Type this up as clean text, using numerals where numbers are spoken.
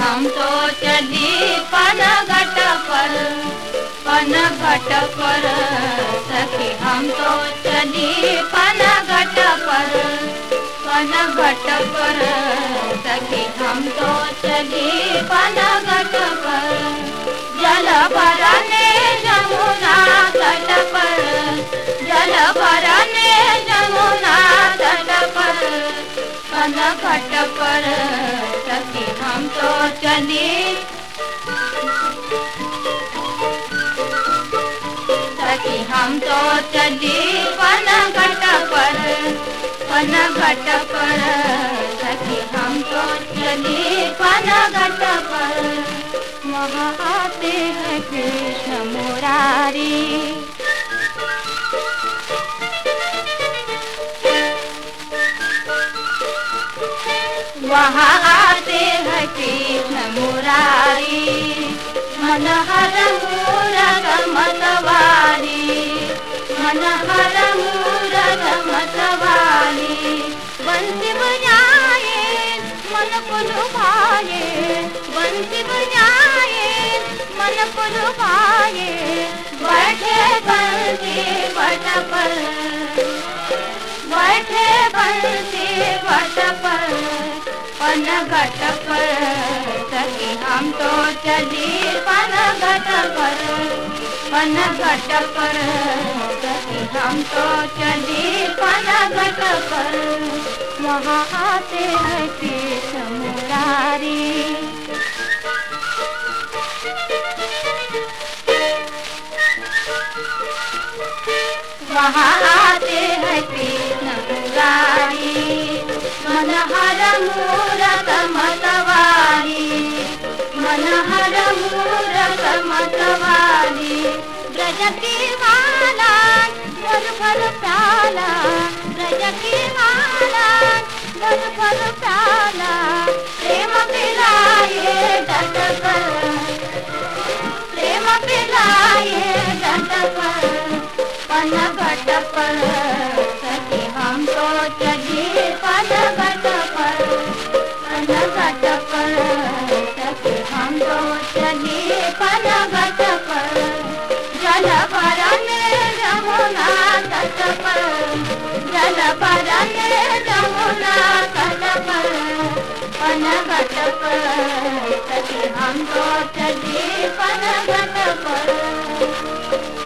हम तो चली पनघट पर, पनघट पर सखी हम तो चली पनघट पर, पनघट पर सखी हम तो चली पनघट पर। जल भरने जमुना तट पर, जल भरने जमुना तट पर, पनघट पर सखी हम तो चली, सखी हम तो चली पनघट पर, पनघट पर सखी हम तो चली पनघट पर। वहाँ आते हैं कृष्ण मुरारी, वहाँ आते हैं कृष्ण मुरारी, मनहर मूरत मतवाली, मनहर मूरत मतवाली। बंसी बजाए मन को लुभाए, बंसी बजाए मन को लुभाए, बैठे बंसी बट पर, बैठे बंसी बट पर, पनघट पर सखी हम तो चली पनघट पर, पनघट पर सखी हम तो चली पनघट पर। वहाँ आते हैं कृष्ण मुरारी, वहाँ आते हैं कृष्ण मुरारी, मनहर मूरत मतवाली, मनहर मूरत मतवाली। ब्रज की माला भर भर प्याला, ब्रज की माला भर भर प्याला, प्रेम पिलाए डट कर, प्रेम पिलाए डट कर, पनघट पर सखी हम तो चली पनघट पर, पनघट पर सखी हम तो चली पनघट पर। जल भरने जमुना तट पर, जल भरने जमुना तट पर, पनघट पर सखी हम तो चली पनघट पर।